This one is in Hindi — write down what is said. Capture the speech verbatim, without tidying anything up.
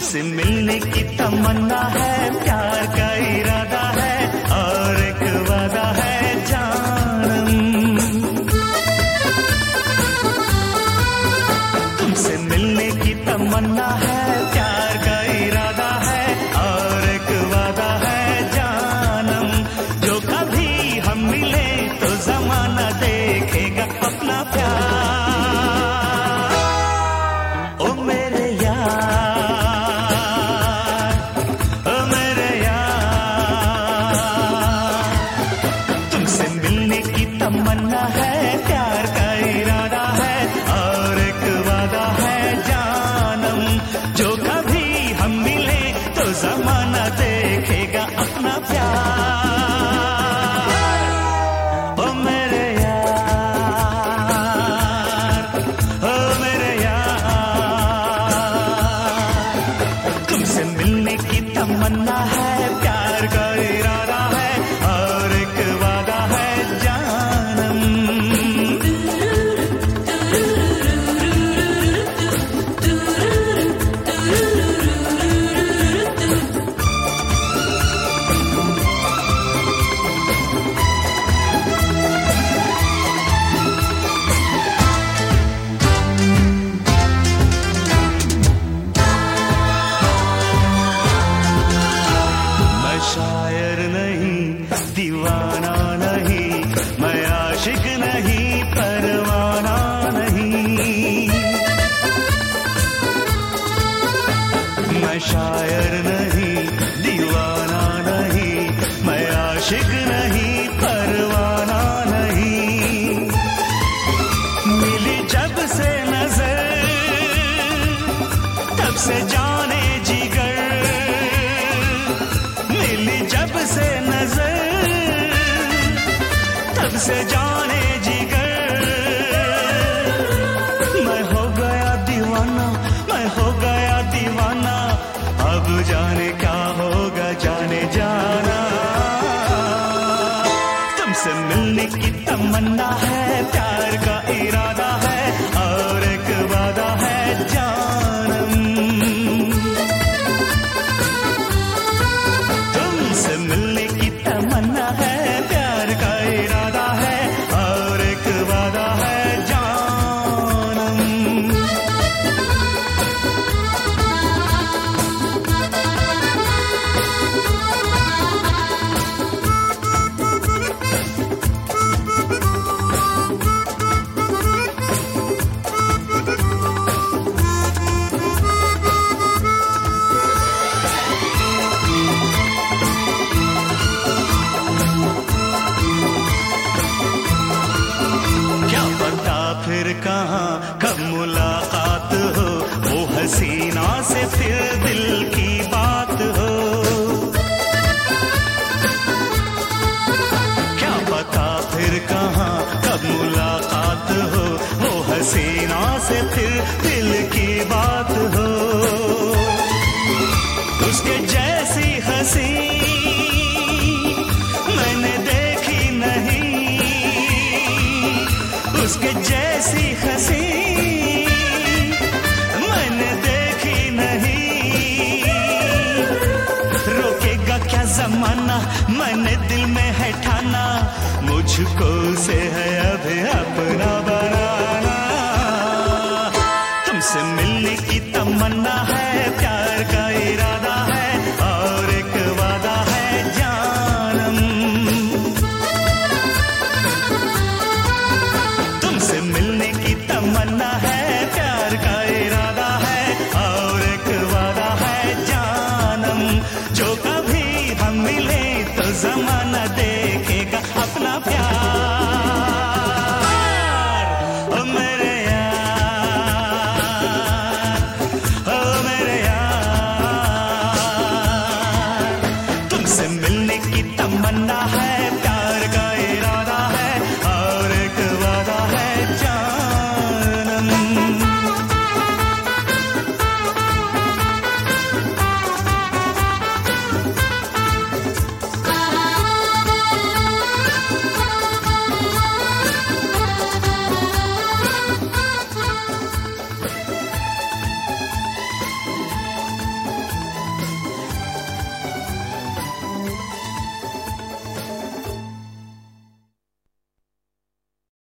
तुमसे मिलने की तमन्ना है, प्यार का इरादा है और एक वादा है जानम। तुमसे मिलने की तमन्ना है, प्यार का इरादा है और एक वादा है जानम। जो कभी हम मिले तो जमाना देखेगा अपना प्यार। ओ मेरे तमन्ना है, प्यार का इरादा है और एक वादा है जानम। जो कभी हम मिले तो जमाना देखेगा अपना प्यार। ओ मेरे यार, ओ मेरे यार, तुमसे मिलने की तमन्ना है, प्यार का इरादा है और एक वादा है शायर नहीं, दीवाना नहीं, मैं आशिक नहीं, परवाना नहीं। मैं शायर नहीं, दीवाना नहीं, मैं आशिक नहीं, परवाना नहीं। मिली जब से नजर तब से जाने जिगर, जब से नजर तब से जाने जिगर। मैं हो गया दीवाना, मैं हो गया दीवाना, अब जाने क्या होगा जाने जाना। तुमसे मिलने की तमन्ना है, प्यार का इरादा है और एक वादा है जानम। मिलने की तमन्ना है, प्यार का इरादा है और एक वादा है जानम। फिर कहाँ कब मुलाकात हो, वो हसीना से फिर दिल की बात हो। क्या पता फिर कहाँ कब मुलाकात हो, वो हसीना से फिर दिल की बात हो। उसके जैसी हंसी मैंने देखी नहीं, उसके जैसी हंसी मैंने देखी नहीं। रोकेगा क्या जमाना, मैंने दिल में है ठाना, मुझको से है अभी अपना बनाना। तुमसे मिलने की तमन्ना है,